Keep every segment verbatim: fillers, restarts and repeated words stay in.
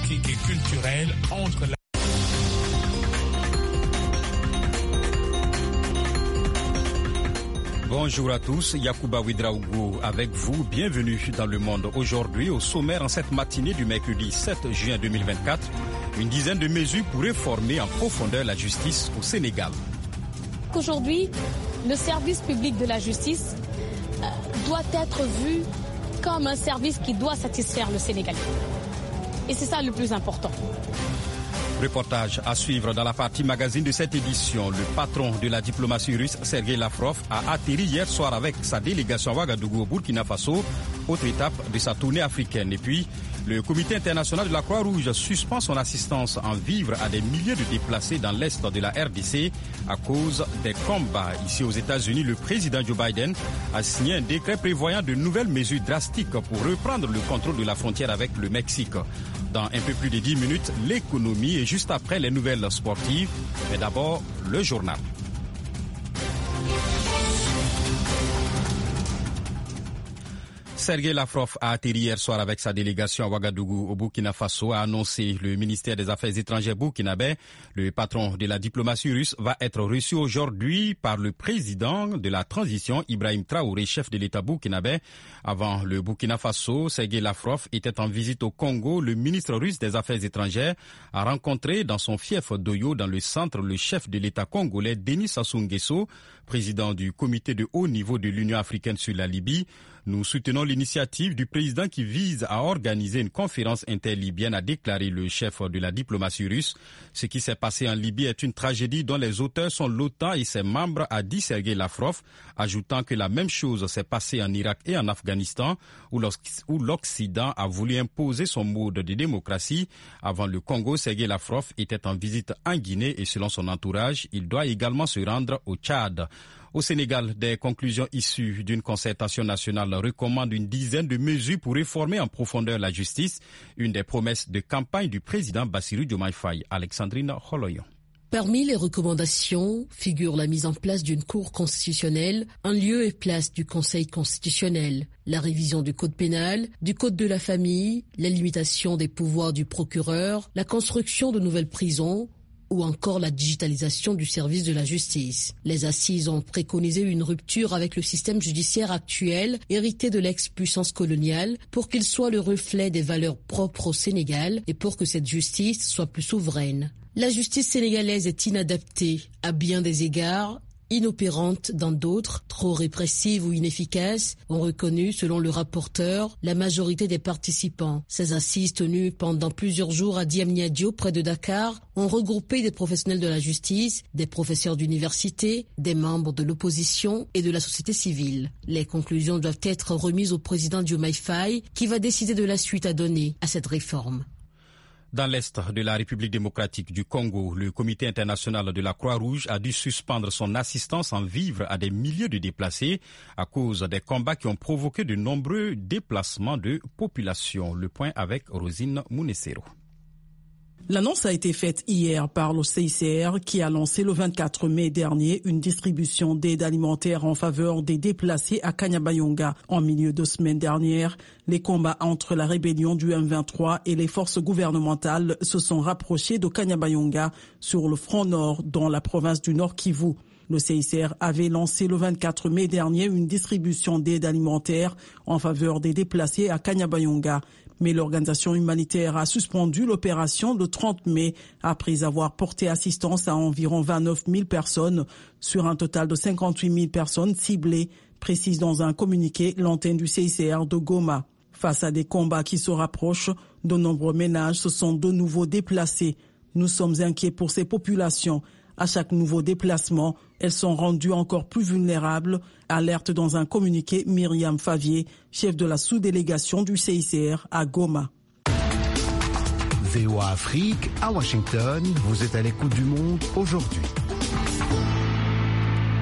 politique et culturelle entre la... Bonjour à tous, Yacouba Ouedraogo avec vous, bienvenue dans le monde. Aujourd'hui, au sommaire en cette matinée du mercredi sept juin deux mille vingt-quatre, une dizaine de mesures pour réformer en profondeur la justice au Sénégal. Aujourd'hui, le service public de la justice euh, doit être vu comme un service qui doit satisfaire le Sénégalais. Et c'est ça le plus important. Reportage à suivre dans la partie magazine de cette édition. Le patron de la diplomatie russe, Sergei Lavrov, a atterri hier soir avec sa délégation à Ouagadougou au Burkina Faso, autre étape de sa tournée africaine. Et puis, le comité international de la Croix-Rouge suspend son assistance en vivres à des milliers de déplacés dans l'est de la R D C à cause des combats. Ici aux États-Unis, le président Joe Biden a signé un décret prévoyant de nouvelles mesures drastiques pour reprendre le contrôle de la frontière avec le Mexique. Dans un peu plus de dix minutes, l'économie et juste après les nouvelles sportives. Mais d'abord, le journal. Sergei Lavrov a atterri hier soir avec sa délégation à Ouagadougou au Burkina Faso, a annoncé le ministère des Affaires étrangères burkinabé. Le patron de la diplomatie russe va être reçu aujourd'hui par le président de la transition, Ibrahim Traoré, chef de l'État burkinabé. Avant le Burkina Faso, Sergei Lavrov était en visite au Congo. Le ministre russe des Affaires étrangères a rencontré dans son fief d'Oyo, dans le centre, le chef de l'État congolais, Denis Sassou Nguesso, président du comité de haut niveau de l'Union africaine sur la Libye. Nous soutenons l'initiative du président qui vise à organiser une conférence interlibyenne, a déclaré le chef de la diplomatie russe. Ce qui s'est passé en Libye est une tragédie dont les auteurs sont l'OTAN et ses membres, a dit Sergei Lavrov, ajoutant que la même chose s'est passée en Irak et en Afghanistan, où l'Occident a voulu imposer son mode de démocratie. Avant le Congo, Sergei Lavrov était en visite en Guinée et selon son entourage, il doit également se rendre au Tchad. Au Sénégal, des conclusions issues d'une concertation nationale recommandent une dizaine de mesures pour réformer en profondeur la justice, une des promesses de campagne du président Bassirou Diomaye Faye. Alexandrine Holoyon. Parmi les recommandations figure la mise en place d'une cour constitutionnelle en lieu et place du Conseil constitutionnel, la révision du code pénal, du code de la famille, la limitation des pouvoirs du procureur, la construction de nouvelles prisons, ou encore la digitalisation du service de la justice. Les assises ont préconisé une rupture avec le système judiciaire actuel, hérité de l'ex-puissance coloniale, pour qu'il soit le reflet des valeurs propres au Sénégal et pour que cette justice soit plus souveraine. La justice sénégalaise est inadaptée à bien des égards, inopérante dans d'autres, trop répressive ou inefficace, ont reconnu, selon le rapporteur, la majorité des participants. Ces assises tenues pendant plusieurs jours à Diamniadio, près de Dakar, ont regroupé des professionnels de la justice, des professeurs d'université, des membres de l'opposition et de la société civile. Les conclusions doivent être remises au président Diomaye Faye, qui va décider de la suite à donner à cette réforme. Dans l'est de la République démocratique du Congo, le comité international de la Croix-Rouge a dû suspendre son assistance en vivres à des milliers de déplacés à cause des combats qui ont provoqué de nombreux déplacements de population. Le point avec Rosine Mounessero. L'annonce a été faite hier par le C I C R qui a lancé le vingt-quatre mai dernier une distribution d'aide alimentaire en faveur des déplacés à Kanyabayonga. En milieu de semaine dernière, les combats entre la rébellion du M vingt-trois et les forces gouvernementales se sont rapprochés de Kanyabayonga sur le front nord dans la province du Nord Kivu. Le C I C R avait lancé le vingt-quatre mai dernier une distribution d'aide alimentaire en faveur des déplacés à Kanyabayonga. Mais l'organisation humanitaire a suspendu l'opération le trente mai après avoir porté assistance à environ vingt-neuf mille personnes sur un total de cinquante-huit mille personnes ciblées, précise dans un communiqué l'antenne du C I C R de Goma. Face à des combats qui se rapprochent, de nombreux ménages se sont de nouveau déplacés. Nous sommes inquiets pour ces populations. À chaque nouveau déplacement, elles sont rendues encore plus vulnérables, alerte dans un communiqué Myriam Favier, chef de la sous-délégation du C I C R à Goma. V O A Afrique, à Washington, vous êtes à l'écoute du monde aujourd'hui.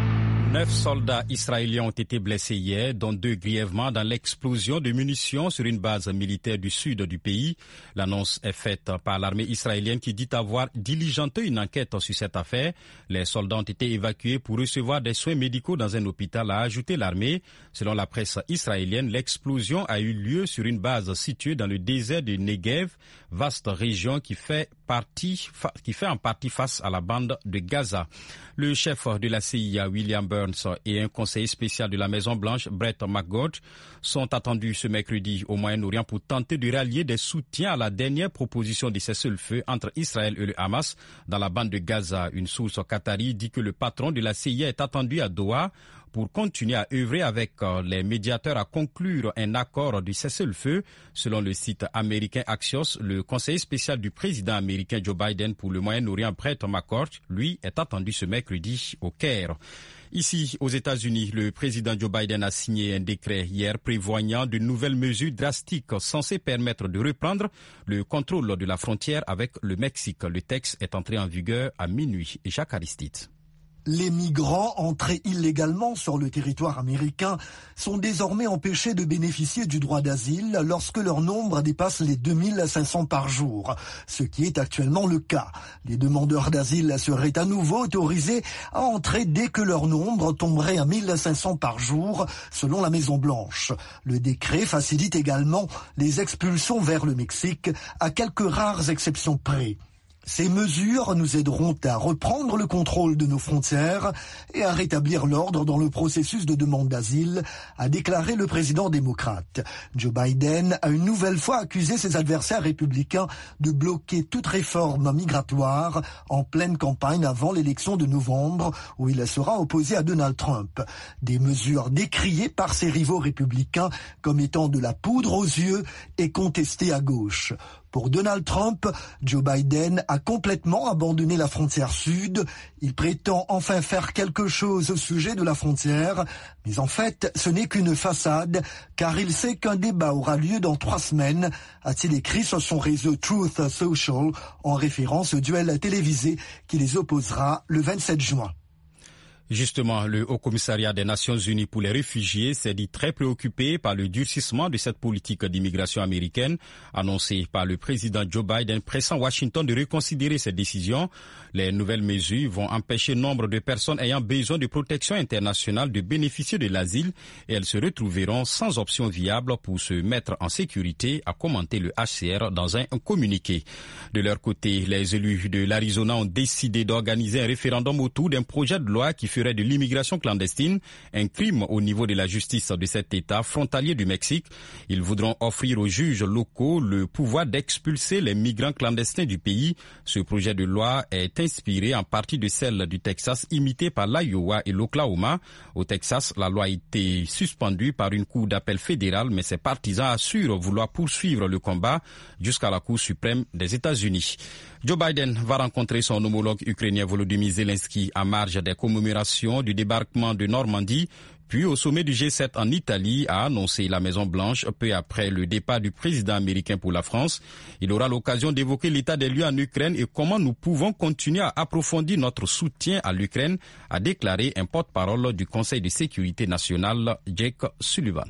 Neuf soldats israéliens ont été blessés hier, dont deux grièvement dans l'explosion de munitions sur une base militaire du sud du pays. L'annonce est faite par l'armée israélienne qui dit avoir diligenté une enquête sur cette affaire. Les soldats ont été évacués pour recevoir des soins médicaux dans un hôpital, a ajouté l'armée. Selon la presse israélienne, l'explosion a eu lieu sur une base située dans le désert du Negev, vaste région qui fait partie, qui fait en partie face à la bande de Gaza. Le chef de la C I A, William Burns, et un conseiller spécial de la Maison-Blanche, Brett McGurk, sont attendus ce mercredi au Moyen-Orient pour tenter de rallier des soutiens à la dernière proposition de cessez-le-feu entre Israël et le Hamas dans la bande de Gaza. Une source qatari dit que le patron de la C I A est attendu à Doha pour continuer à œuvrer avec les médiateurs à conclure un accord de cessez-le-feu. Selon le site américain Axios, le conseiller spécial du président américain Joe Biden pour le Moyen-Orient, Brett McGurk, lui, est attendu ce mercredi au Caire. Ici, aux États-Unis, le président Joe Biden a signé un décret hier prévoyant de nouvelles mesures drastiques censées permettre de reprendre le contrôle de la frontière avec le Mexique. Le texte est entré en vigueur à minuit. Et Jacques Aristide. Les migrants entrés illégalement sur le territoire américain sont désormais empêchés de bénéficier du droit d'asile lorsque leur nombre dépasse les deux mille cinq cents par jour, ce qui est actuellement le cas. Les demandeurs d'asile seraient à nouveau autorisés à entrer dès que leur nombre tomberait à mille cinq cents par jour, selon la Maison-Blanche. Le décret facilite également les expulsions vers le Mexique, à quelques rares exceptions près. Ces mesures nous aideront à reprendre le contrôle de nos frontières et à rétablir l'ordre dans le processus de demande d'asile, a déclaré le président démocrate. Joe Biden a une nouvelle fois accusé ses adversaires républicains de bloquer toute réforme migratoire en pleine campagne avant l'élection de novembre où il sera opposé à Donald Trump. Des mesures décriées par ses rivaux républicains comme étant de la poudre aux yeux et contestées à gauche. Pour Donald Trump, Joe Biden a complètement abandonné la frontière sud. Il prétend enfin faire quelque chose au sujet de la frontière. Mais en fait, ce n'est qu'une façade, car il sait qu'un débat aura lieu dans trois semaines, a-t-il écrit sur son réseau Truth Social, en référence au duel télévisé qui les opposera le vingt-sept juin. Justement, le Haut-Commissariat des Nations Unies pour les réfugiés s'est dit très préoccupé par le durcissement de cette politique d'immigration américaine annoncée par le président Joe Biden, pressant Washington de reconsidérer cette décision. Les nouvelles mesures vont empêcher nombre de personnes ayant besoin de protection internationale de bénéficier de l'asile et elles se retrouveront sans option viable pour se mettre en sécurité, a commenté le H C R dans un communiqué. De leur côté, les élus de l'Arizona ont décidé d'organiser un référendum autour d'un projet de loi qui ferait de l'immigration clandestine un crime au niveau de la justice de cet État frontalier du Mexique. Ils voudront offrir aux juges locaux le pouvoir d'expulser les migrants clandestins du pays. Ce projet de loi est inspiré en partie de celle du Texas, imitée par l'Iowa et l'Oklahoma. Au Texas, la loi a été suspendue par une cour d'appel fédérale, mais ses partisans assurent vouloir poursuivre le combat jusqu'à la Cour suprême des États-Unis. Joe Biden va rencontrer son homologue ukrainien Volodymyr Zelensky à marge des commémorations du débarquement de Normandie, puis au sommet du G sept en Italie, a annoncé la Maison-Blanche peu après le départ du président américain pour la France. Il aura l'occasion d'évoquer l'état des lieux en Ukraine et comment nous pouvons continuer à approfondir notre soutien à l'Ukraine, a déclaré un porte-parole du Conseil de sécurité nationale, Jake Sullivan.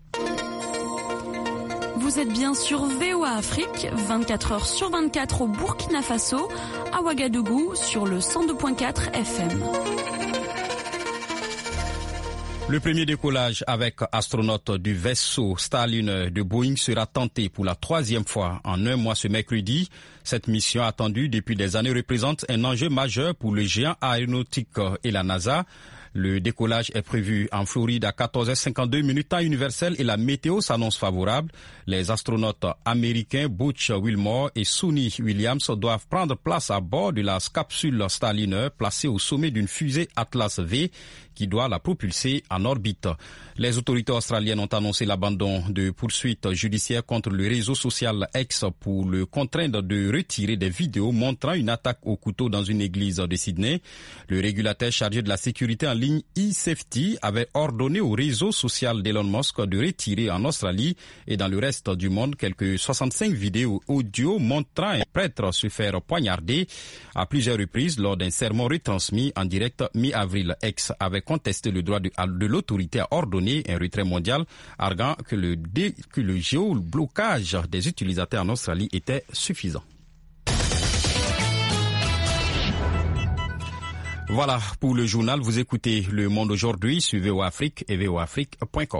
Vous êtes bien sur V O A Afrique, vingt-quatre heures sur vingt-quatre au Burkina Faso, à Ouagadougou sur le cent deux point quatre F M. Le premier décollage avec astronautes du vaisseau Starliner de Boeing sera tenté pour la troisième fois en un mois ce mercredi. Cette mission attendue depuis des années représente un enjeu majeur pour le géant aéronautique et la NASA. Le décollage est prévu en Floride à quatorze heures cinquante-deux minutes temps universel et la météo s'annonce favorable. Les astronautes américains Butch Wilmore et Suni Williams doivent prendre place à bord de la capsule Starliner placée au sommet d'une fusée Atlas V qui doit la propulser en orbite. Les autorités australiennes ont annoncé l'abandon de poursuites judiciaires contre le réseau social X pour le contraindre de retirer des vidéos montrant une attaque au couteau dans une église de Sydney. Le régulateur chargé de la sécurité en ligne ligne eSafety avait ordonné au réseau social d'Elon Musk de retirer en Australie et dans le reste du monde quelques soixante-cinq vidéos audio montrant un prêtre se faire poignarder à plusieurs reprises lors d'un sermon retransmis en direct mi-avril. X avait contesté le droit de, de l'autorité à ordonner un retrait mondial, arguant que le, dé, que le géoblocage des utilisateurs en Australie était suffisant. Voilà pour le journal. Vous écoutez Le Monde aujourd'hui sur V O A Afrique et V O A Afrique point com.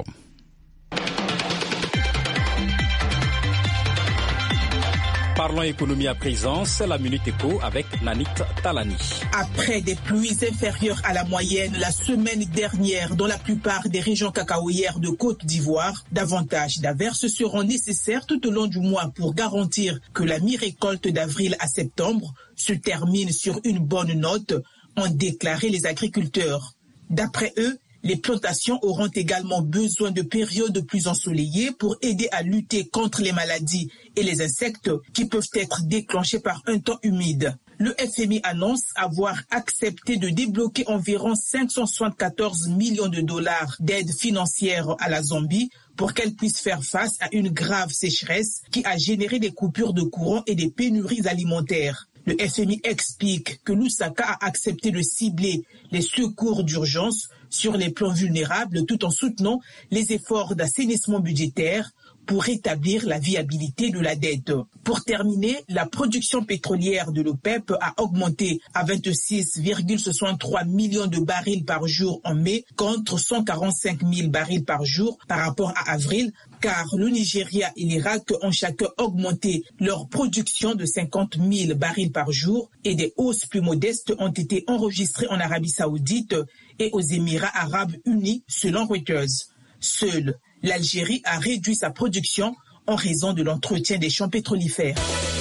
Parlons économie à présent, c'est la Minute Éco avec Nanit Talani. Après des pluies inférieures à la moyenne la semaine dernière dans la plupart des régions cacaoyères de Côte d'Ivoire, davantage d'averses seront nécessaires tout au long du mois pour garantir que la mi-récolte d'avril à septembre se termine sur une bonne note, ont déclaré les agriculteurs. D'après eux, les plantations auront également besoin de périodes plus ensoleillées pour aider à lutter contre les maladies et les insectes qui peuvent être déclenchés par un temps humide. Le F M I annonce avoir accepté de débloquer environ cinq cent soixante-quatorze millions de dollars d'aide financière à la Zambie pour qu'elle puisse faire face à une grave sécheresse qui a généré des coupures de courant et des pénuries alimentaires. Le F M I explique que Lusaka a accepté de cibler les secours d'urgence sur les plans vulnérables tout en soutenant les efforts d'assainissement budgétaire pour rétablir la viabilité de la dette. Pour terminer, la production pétrolière de l'O P E P a augmenté à vingt-six virgule soixante-trois millions de barils par jour en mai contre cent quarante-cinq mille barils par jour par rapport à avril, car le Nigeria et l'Irak ont chacun augmenté leur production de cinquante mille barils par jour et des hausses plus modestes ont été enregistrées en Arabie Saoudite et aux Émirats Arabes Unis selon Reuters. Seule l'Algérie a réduit sa production en raison de l'entretien des champs pétrolifères.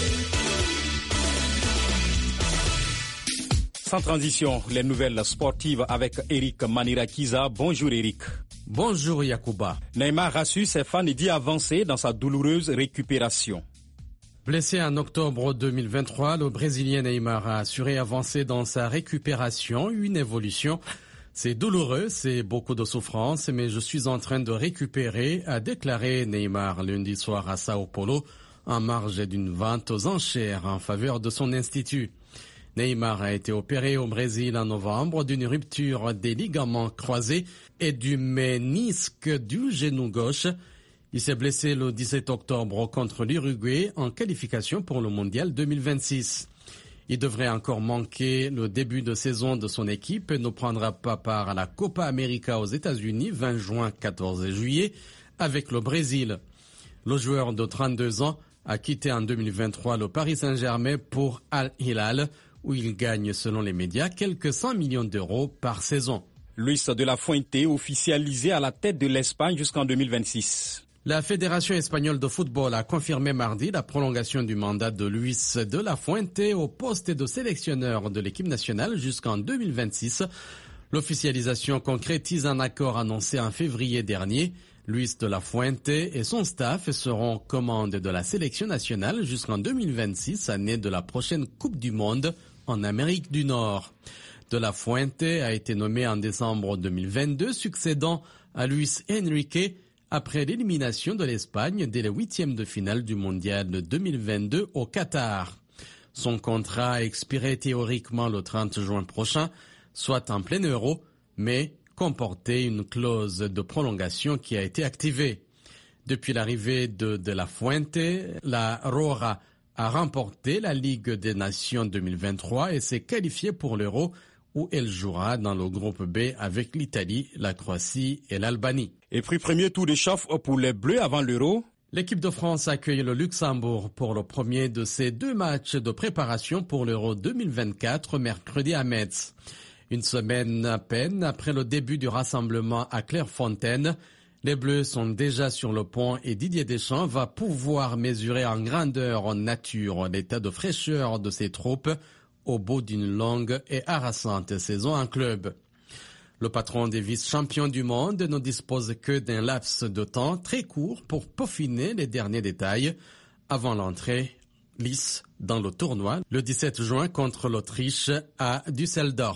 Sans transition, les nouvelles sportives avec Eric Manirakiza. Bonjour Eric. Bonjour Yacouba. Neymar rassure ses fans et dit avancer dans sa douloureuse récupération. Blessé en octobre deux mille vingt-trois, le Brésilien Neymar a assuré avancer dans sa récupération, une évolution. C'est douloureux, c'est beaucoup de souffrance, mais je suis en train de récupérer, a déclaré Neymar lundi soir à Sao Paulo, en marge d'une vente aux enchères en faveur de son institut. Neymar a été opéré au Brésil en novembre d'une rupture des ligaments croisés et du ménisque du genou gauche. Il s'est blessé le dix-sept octobre contre l'Uruguay en qualification pour le mondial deux mille vingt-six. Il devrait encore manquer le début de saison de son équipe et ne prendra pas part à la Copa América aux États-Unis vingt juin quatorze juillet avec le Brésil. Le joueur de trente-deux ans a quitté en deux mille vingt-trois le Paris Saint-Germain pour Al Hilal où il gagne selon les médias quelques cent millions d'euros par saison. Luis de la Fuente officialisé à la tête de l'Espagne jusqu'en deux mille vingt-six. La Fédération espagnole de football a confirmé mardi la prolongation du mandat de Luis de la Fuente au poste de sélectionneur de l'équipe nationale jusqu'en deux mille vingt-six. L'officialisation concrétise un accord annoncé en février dernier. Luis de la Fuente et son staff seront aux commandes de la sélection nationale jusqu'en deux mille vingt-six, année de la prochaine Coupe du Monde en Amérique du Nord. De la Fuente a été nommé en décembre deux mille vingt-deux, succédant à Luis Enrique, après l'élimination de l'Espagne dès les huitièmes de finale du mondial deux mille vingt-deux au Qatar. Son contrat expirait théoriquement le trente juin prochain, soit en plein euro, mais comportait une clause de prolongation qui a été activée. Depuis l'arrivée de De la Fuente, la Roja a remporté la Ligue des Nations deux mille vingt-trois et s'est qualifiée pour l'Euro, où elle jouera dans le groupe B avec l'Italie, la Croatie et l'Albanie. Et puis premier tour de chauffe pour les Bleus avant l'Euro. L'équipe de France accueille le Luxembourg pour le premier de ses deux matchs de préparation pour l'Euro deux mille vingt-quatre, mercredi à Metz. Une semaine à peine après le début du rassemblement à Clairefontaine, les Bleus sont déjà sur le pont et Didier Deschamps va pouvoir mesurer en grandeur en nature l'état de fraîcheur de ses troupes au bout d'une longue et harassante saison en club. Le patron des vice-champions du monde ne dispose que d'un laps de temps très court pour peaufiner les derniers détails avant l'entrée lisse dans le tournoi le dix-sept juin contre l'Autriche à Düsseldorf.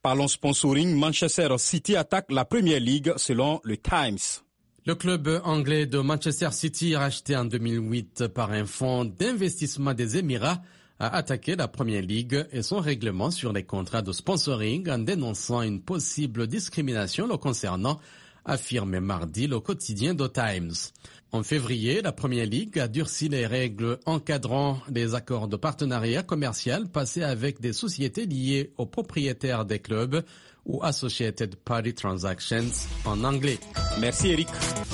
Parlons sponsoring, Manchester City attaque la Premier League selon le Times. Le club anglais de Manchester City, racheté en deux mille huit par un fonds d'investissement des Émirats, a attaqué la Premier League et son règlement sur les contrats de sponsoring en dénonçant une possible discrimination le concernant, affirmé mardi le quotidien The Times. En février, la Premier League a durci les règles encadrant les accords de partenariat commercial passés avec des sociétés liées aux propriétaires des clubs ou Associated Party Transactions en anglais. Merci Eric.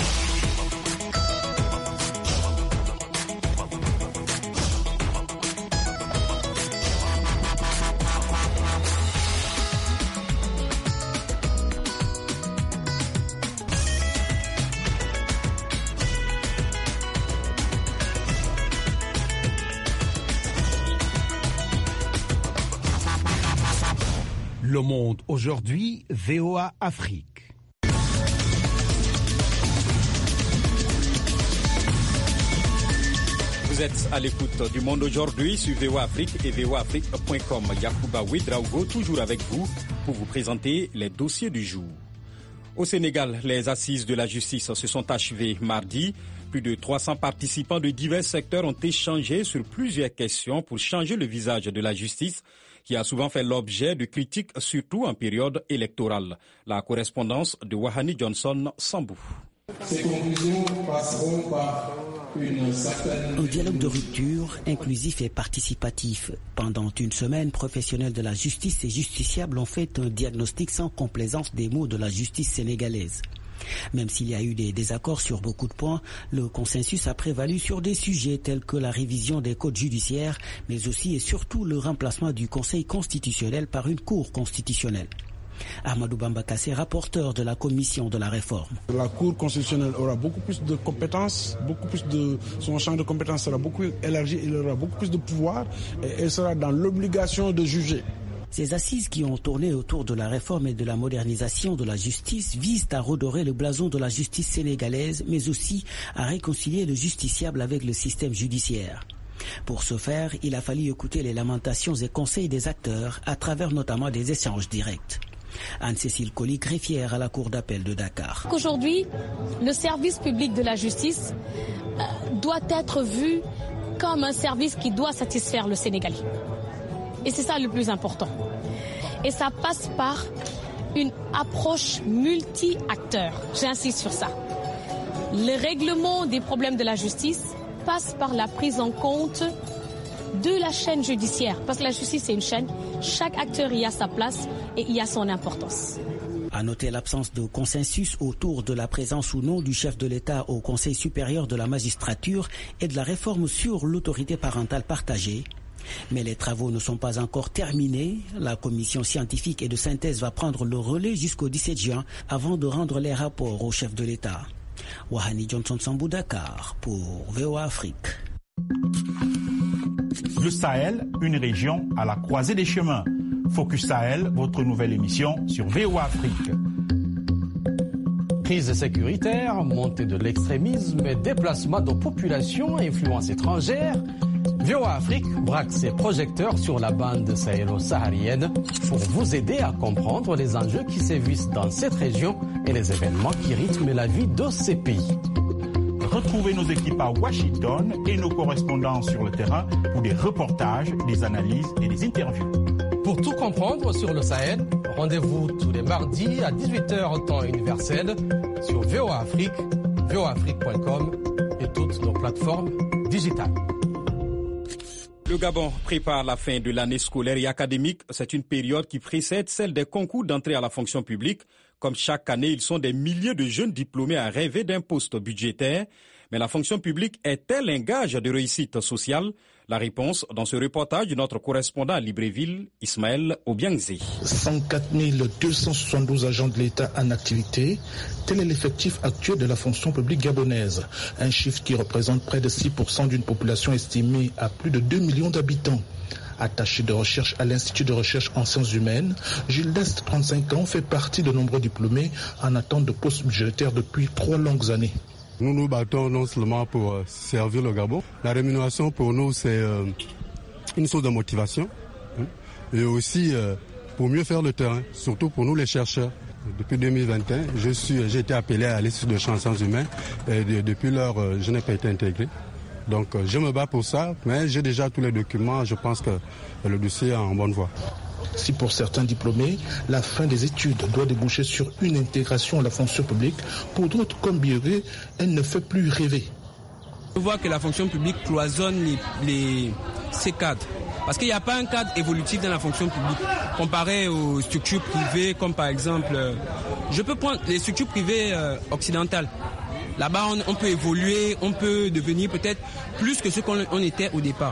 Le Monde aujourd'hui, V O A Afrique. Vous êtes à l'écoute du Monde aujourd'hui sur V O A Afrique et V O A Afrique point com. Yacouba Ouedraogo toujours avec vous pour vous présenter les dossiers du jour. Au Sénégal, les assises de la justice se sont achevées mardi. Plus de trois cents participants de divers secteurs ont échangé sur plusieurs questions pour changer le visage de la justice, qui a souvent fait l'objet de critiques, surtout en période électorale. La correspondance de Wahani Johnson Sambou. Ces conclusions passeront par une certaine... Un dialogue de rupture, inclusif et participatif. Pendant une semaine, professionnels de la justice et justiciables ont fait un diagnostic sans complaisance des maux de la justice sénégalaise. Même s'il y a eu des désaccords sur beaucoup de points, le consensus a prévalu sur des sujets tels que la révision des codes judiciaires, mais aussi et surtout le remplacement du Conseil constitutionnel par une Cour constitutionnelle. Ahmadou Bamba Kassé, rapporteur de la commission de la réforme. La Cour constitutionnelle aura beaucoup plus de compétences, beaucoup plus de, son champ de compétences sera beaucoup élargi, il aura beaucoup plus de pouvoir et elle sera dans l'obligation de juger. Ces assises qui ont tourné autour de la réforme et de la modernisation de la justice visent à redorer le blason de la justice sénégalaise, mais aussi à réconcilier le justiciable avec le système judiciaire. Pour ce faire, il a fallu écouter les lamentations et conseils des acteurs à travers notamment des échanges directs. Anne-Cécile Colli, greffière à la Cour d'appel de Dakar. Aujourd'hui, le service public de la justice doit être vu comme un service qui doit satisfaire le Sénégalais. Et c'est ça le plus important. Et ça passe par une approche multi-acteurs. J'insiste sur ça. Le règlement des problèmes de la justice passe par la prise en compte de la chaîne judiciaire. Parce que la justice, c'est une chaîne. Chaque acteur y a sa place et y a son importance. À noter l'absence de consensus autour de la présence ou non du chef de l'État au Conseil supérieur de la magistrature et de la réforme sur l'autorité parentale partagée. Mais les travaux ne sont pas encore terminés. La commission scientifique et de synthèse va prendre le relais jusqu'au dix-sept juin avant de rendre les rapports au chef de l'État. Wahani Johnson Sambou, Dakar pour V O A Afrique. Le Sahel, une région à la croisée des chemins. Focus Sahel, votre nouvelle émission sur V O A Afrique. Crise sécuritaire, montée de l'extrémisme et déplacement de populations à influence étrangère. V O A Afrique braque ses projecteurs sur la bande sahélo-saharienne pour vous aider à comprendre les enjeux qui sévissent dans cette région et les événements qui rythment la vie de ces pays. Retrouvez nos équipes à Washington et nos correspondants sur le terrain pour des reportages, des analyses et des interviews. Pour tout comprendre sur le Sahel, rendez-vous tous les mardis à dix-huit heures temps universel sur V O A Afrique, V O A Afrique point com et toutes nos plateformes digitales. Le Gabon prépare la fin de l'année scolaire et académique. C'est une période qui précède celle des concours d'entrée à la fonction publique. Comme chaque année, ils sont des milliers de jeunes diplômés à rêver d'un poste budgétaire. Mais la fonction publique est-elle un gage de réussite sociale? La réponse dans ce reportage de notre correspondant à Libreville, Ismaël Obiangzé. cent quatre mille deux cent soixante-douze agents de l'État en activité, tel est l'effectif actuel de la fonction publique gabonaise. Un chiffre qui représente près de six pour cent d'une population estimée à plus de deux millions d'habitants. Attaché de recherche à l'Institut de recherche en sciences humaines, Gilles Dest, trente-cinq ans, fait partie de nombreux diplômés en attente de postes budgétaires depuis trois longues années. Nous nous battons non seulement pour euh, servir le Gabon. La rémunération pour nous c'est euh, une source de motivation hein, et aussi euh, pour mieux faire le terrain, surtout pour nous les chercheurs. Depuis deux mille vingt et un, je suis, j'ai été appelé à l'Institut de sciences humaines et de, depuis lors, je n'ai pas été intégré. Donc je me bats pour ça, mais j'ai déjà tous les documents, je pense que le dossier est en bonne voie. Si pour certains diplômés, la fin des études doit déboucher sur une intégration à la fonction publique, pour d'autres comme Bioré, elle ne fait plus rêver. Je vois que la fonction publique cloisonne les, les, ses cadres. Parce qu'il n'y a pas un cadre évolutif dans la fonction publique, comparé aux structures privées, comme par exemple, euh, je peux prendre les structures privées euh, occidentales. Là-bas, on, on peut évoluer, on peut devenir peut-être plus que ce qu'on on était au départ.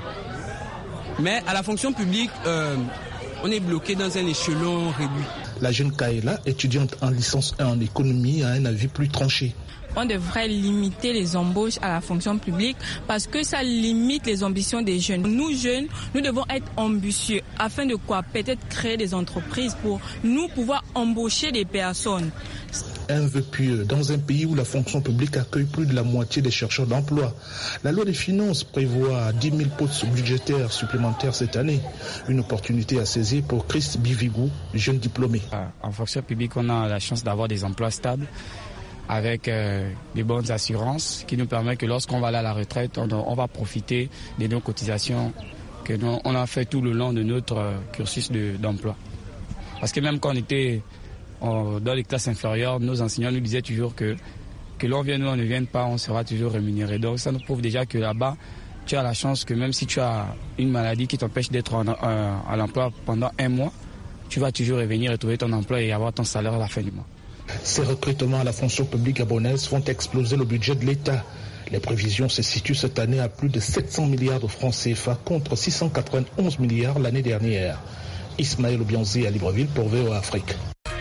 Mais à la fonction publique, euh, on est bloqué dans un échelon réduit. La jeune Kaela, étudiante en licence un en économie, a un avis plus tranché. On devrait limiter les embauches à la fonction publique parce que ça limite les ambitions des jeunes. Nous, jeunes, nous devons être ambitieux afin de quoi peut-être créer des entreprises pour nous pouvoir embaucher des personnes. Un vœu pieux dans un pays où la fonction publique accueille plus de la moitié des chercheurs d'emploi. La loi des finances prévoit dix mille postes budgétaires supplémentaires cette année. Une opportunité à saisir pour Chris Bivigou, jeune diplômé. En fonction publique, on a la chance d'avoir des emplois stables, avec euh, des bonnes assurances qui nous permettent que lorsqu'on va aller à la retraite, on, on va profiter de nos cotisations que nous, on a fait tout le long de notre euh, cursus de, d'emploi. Parce que même quand on était on, dans les classes inférieures, nos enseignants nous disaient toujours que que l'on vienne ou on ne vienne pas, on sera toujours rémunéré. Donc ça nous prouve déjà que là-bas, tu as la chance que même si tu as une maladie qui t'empêche d'être en, en, à l'emploi pendant un mois, tu vas toujours revenir retrouver ton emploi et avoir ton salaire à la fin du mois. Ces recrutements à la fonction publique gabonaise font exploser le budget de l'État. Les prévisions se situent cette année à plus de sept cents milliards de francs C F A contre six cent quatre-vingt-onze milliards l'année dernière. Ismaël Obianzi à Libreville pour V O A Afrique.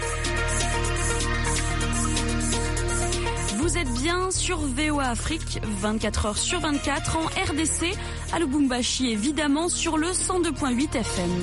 Vous êtes bien sur V O A Afrique, vingt-quatre heures sur vingt-quatre en R D C, à Lubumbashi évidemment sur le cent deux virgule huit F M.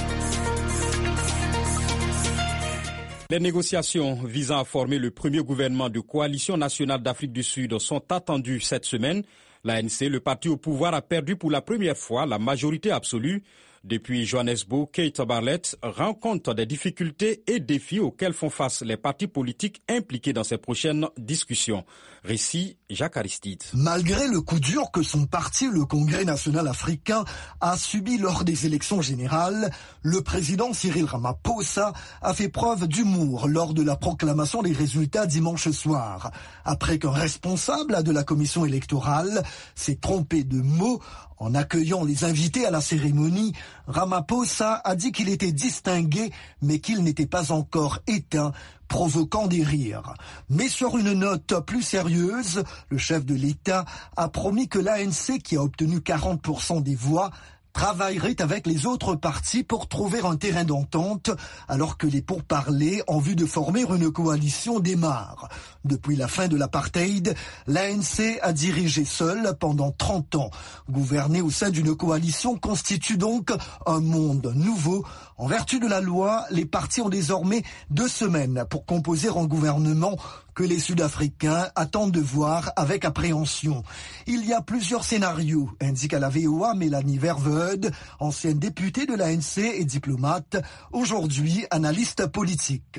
Les négociations visant à former le premier gouvernement de coalition nationale d'Afrique du Sud sont attendues cette semaine. L'A N C, le parti au pouvoir, a perdu pour la première fois la majorité absolue. Depuis Johannesburg, Keita Barlett rend compte des difficultés et défis auxquels font face les partis politiques impliqués dans ces prochaines discussions. Récit Jacques Aristide. Malgré le coup dur que son parti, le Congrès national africain, a subi lors des élections générales, le président Cyril Ramaphosa a fait preuve d'humour lors de la proclamation des résultats dimanche soir. Après qu'un responsable de la commission électorale s'est trompé de mots en accueillant les invités à la cérémonie, Ramaphosa a dit qu'il était distingué, mais qu'il n'était pas encore éteint, provoquant des rires. Mais sur une note plus sérieuse, le chef de l'État a promis que l'A N C, qui a obtenu quarante pour cent des voix, travaillerait avec les autres partis pour trouver un terrain d'entente, alors que les pourparlers en vue de former une coalition démarrent. Depuis la fin de l'apartheid, l'A N C a dirigé seul pendant trente ans. Gouverner au sein d'une coalition constitue donc un monde nouveau. En vertu de la loi, les partis ont désormais deux semaines pour composer un gouvernement que les Sud-Africains attendent de voir avec appréhension. Il y a plusieurs scénarios, indique à la V O A Mélanie Verveud, ancienne députée de l'A N C et diplomate, aujourd'hui analyste politique.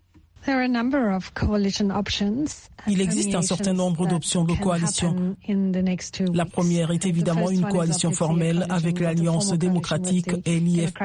Il existe un certain nombre d'options de coalition. La première est évidemment une coalition formelle avec l'Alliance démocratique et l'I F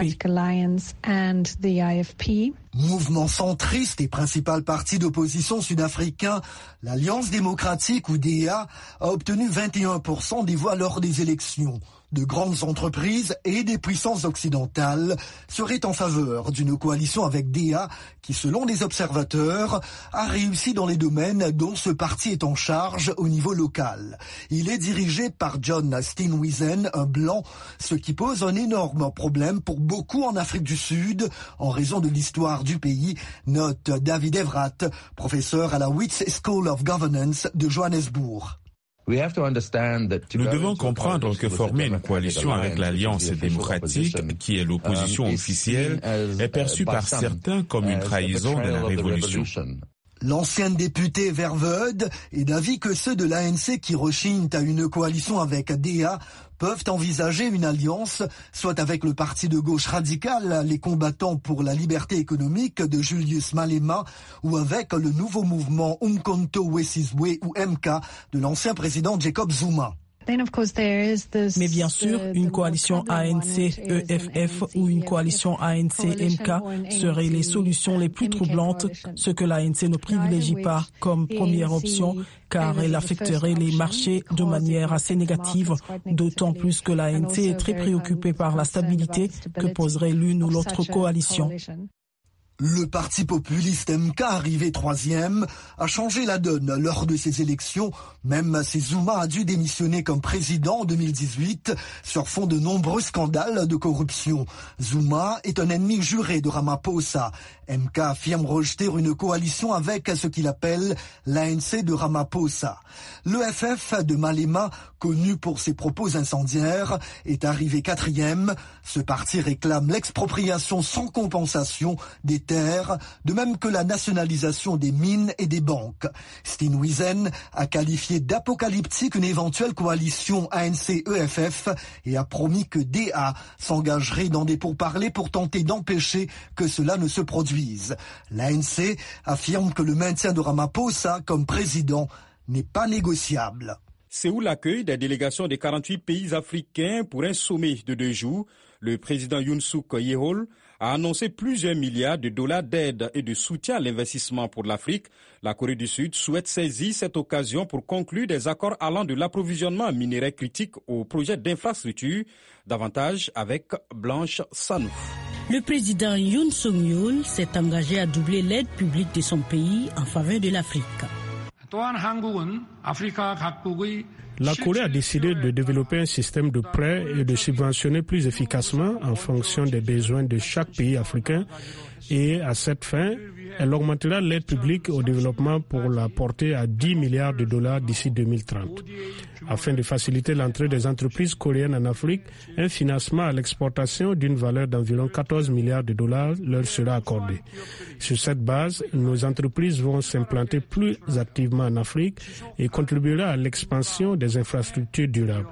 P. Mouvement centriste et principal parti d'opposition sud-africain, l'Alliance démocratique ou D A a obtenu vingt et un pour cent des voix lors des élections. De grandes entreprises et des puissances occidentales seraient en faveur d'une coalition avec D A qui, selon les observateurs, a réussi dans les domaines dont ce parti est en charge au niveau local. Il est dirigé par John Steenhuisen, un blanc, ce qui pose un énorme problème pour beaucoup en Afrique du Sud en raison de l'histoire du pays, note David Evratt, professeur à la Wits School of Governance de Johannesburg. Nous devons comprendre que former une coalition avec l'Alliance démocratique, qui est l'opposition officielle, est perçu par certains comme une trahison de la révolution. L'ancienne députée Verveud est d'avis que ceux de l'A N C qui rechignent à une coalition avec D A peuvent envisager une alliance, soit avec le parti de gauche radical, les combattants pour la liberté économique de Julius Malema, ou avec le nouveau mouvement Umkhonto we Sizwe ou M K de l'ancien président Jacob Zuma. Mais bien sûr, une coalition A N C E F F ou une coalition A N C M K seraient les solutions les plus troublantes, ce que l'A N C ne privilégie pas comme première option, car elle affecterait les marchés de manière assez négative, d'autant plus que l'A N C est très préoccupée par la stabilité que poserait l'une ou l'autre coalition. Le parti populiste M K, arrivé troisième, a changé la donne lors de ces élections, même si Zuma a dû démissionner comme président en deux mille dix-huit sur fond de nombreux scandales de corruption. Zuma est un ennemi juré de Ramaphosa. M K affirme rejeter une coalition avec ce qu'il appelle l'A N C de Ramaphosa. Le F F de Malema, connu pour ses propos incendiaires, est arrivé quatrième. Ce parti réclame l'expropriation sans compensation des terres, de même que la nationalisation des mines et des banques. Steenhuisen a qualifié d'apocalyptique une éventuelle coalition A N C E F F et a promis que D A s'engagerait dans des pourparlers pour tenter d'empêcher que cela ne se produise. L'A N C affirme que le maintien de Ramaphosa comme président n'est pas négociable. Séoul accueille des délégations de quarante-huit pays africains pour un sommet de deux jours. Le président Yoon Suk Yeol a annoncé plusieurs milliards de dollars d'aide et de soutien à l'investissement pour l'Afrique. La Corée du Sud souhaite saisir cette occasion pour conclure des accords allant de l'approvisionnement en minerais critiques aux projets d'infrastructure. Davantage avec Blanche Sanouf. Le président Yoon Suk Yeol s'est engagé à doubler l'aide publique de son pays en faveur de l'Afrique. La Corée a décidé de développer un système de prêts et de subventionner plus efficacement en fonction des besoins de chaque pays africain. Et à cette fin, elle augmentera l'aide publique au développement pour la porter à dix milliards de dollars d'ici deux mille trente. Afin de faciliter l'entrée des entreprises coréennes en Afrique, un financement à l'exportation d'une valeur d'environ quatorze milliards de dollars leur sera accordé. Sur cette base, nos entreprises vont s'implanter plus activement en Afrique et contribuera à l'expansion des infrastructures durables.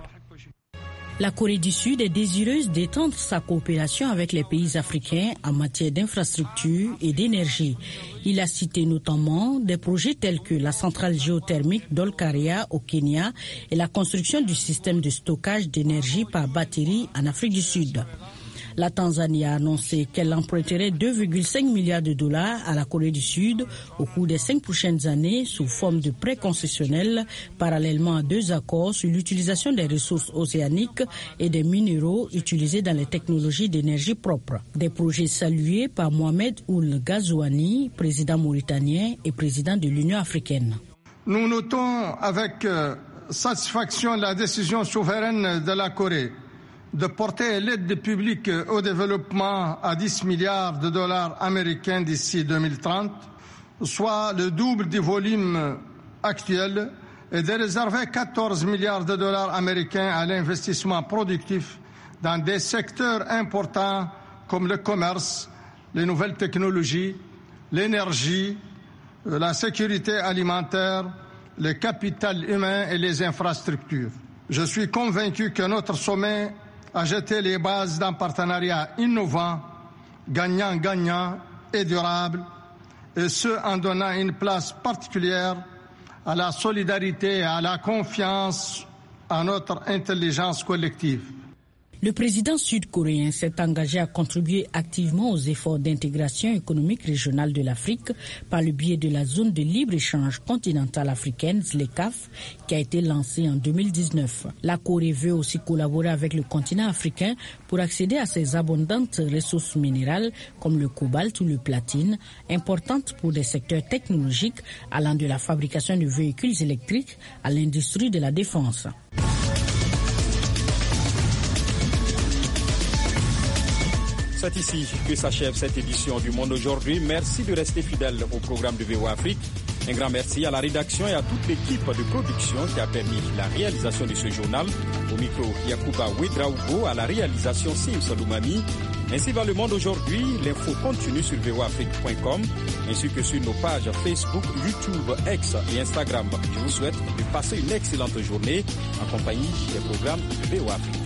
La Corée du Sud est désireuse d'étendre sa coopération avec les pays africains en matière d'infrastructures et d'énergie. Il a cité notamment des projets tels que la centrale géothermique d'Olkaria au Kenya et la construction du système de stockage d'énergie par batterie en Afrique du Sud. La Tanzanie a annoncé qu'elle emprunterait deux virgule cinq milliards de dollars à la Corée du Sud au cours des cinq prochaines années sous forme de prêts concessionnels, parallèlement à deux accords sur l'utilisation des ressources océaniques et des minéraux utilisés dans les technologies d'énergie propre. Des projets salués par Mohamed Ould Ghazouani, président mauritanien et président de l'Union africaine. Nous notons avec satisfaction la décision souveraine de la Corée de porter l'aide publique au développement à dix milliards de dollars américains d'ici deux mille trente, soit le double du volume actuel, et de réserver quatorze milliards de dollars américains à l'investissement productif dans des secteurs importants comme le commerce, les nouvelles technologies, l'énergie, la sécurité alimentaire, le capital humain et les infrastructures. Je suis convaincu que notre sommet a jeté les bases d'un partenariat innovant, gagnant-gagnant et durable, et ce en donnant une place particulière à la solidarité et à la confiance à notre intelligence collective. Le président sud-coréen s'est engagé à contribuer activement aux efforts d'intégration économique régionale de l'Afrique par le biais de la zone de libre-échange continentale africaine, Z L E C A F, qui a été lancée en deux mille dix-neuf. La Corée veut aussi collaborer avec le continent africain pour accéder à ses abondantes ressources minérales comme le cobalt ou le platine, importantes pour des secteurs technologiques allant de la fabrication de véhicules électriques à l'industrie de la défense. C'est ici que s'achève cette édition du Monde aujourd'hui. Merci de rester fidèle au programme de V O A Afrique. Un grand merci à la rédaction et à toute l'équipe de production qui a permis la réalisation de ce journal. Au micro, Yacouba Ouedraogo, à la réalisation Sims Loumani. Ainsi va le monde aujourd'hui. L'info continue sur v o afrique point com ainsi que sur nos pages Facebook, YouTube, X et Instagram. Je vous souhaite de passer une excellente journée en compagnie des programmes de V O Afrique.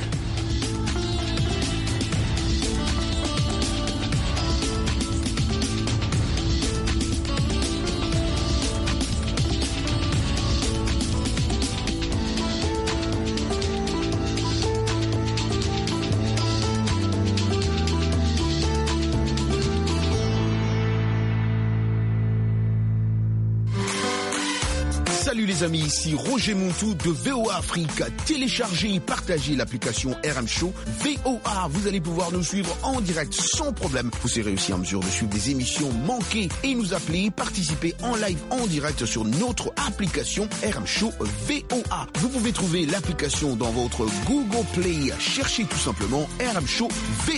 Salut les amis, ici Roger Montou de V O A Afrique. Téléchargez et partagez l'application R M Show V O A. Vous allez pouvoir nous suivre en direct sans problème. Vous serez aussi en mesure de suivre des émissions manquées et nous appeler, participer en live en direct sur notre application R M Show V O A. Vous pouvez trouver l'application dans votre Google Play. Cherchez tout simplement R M Show V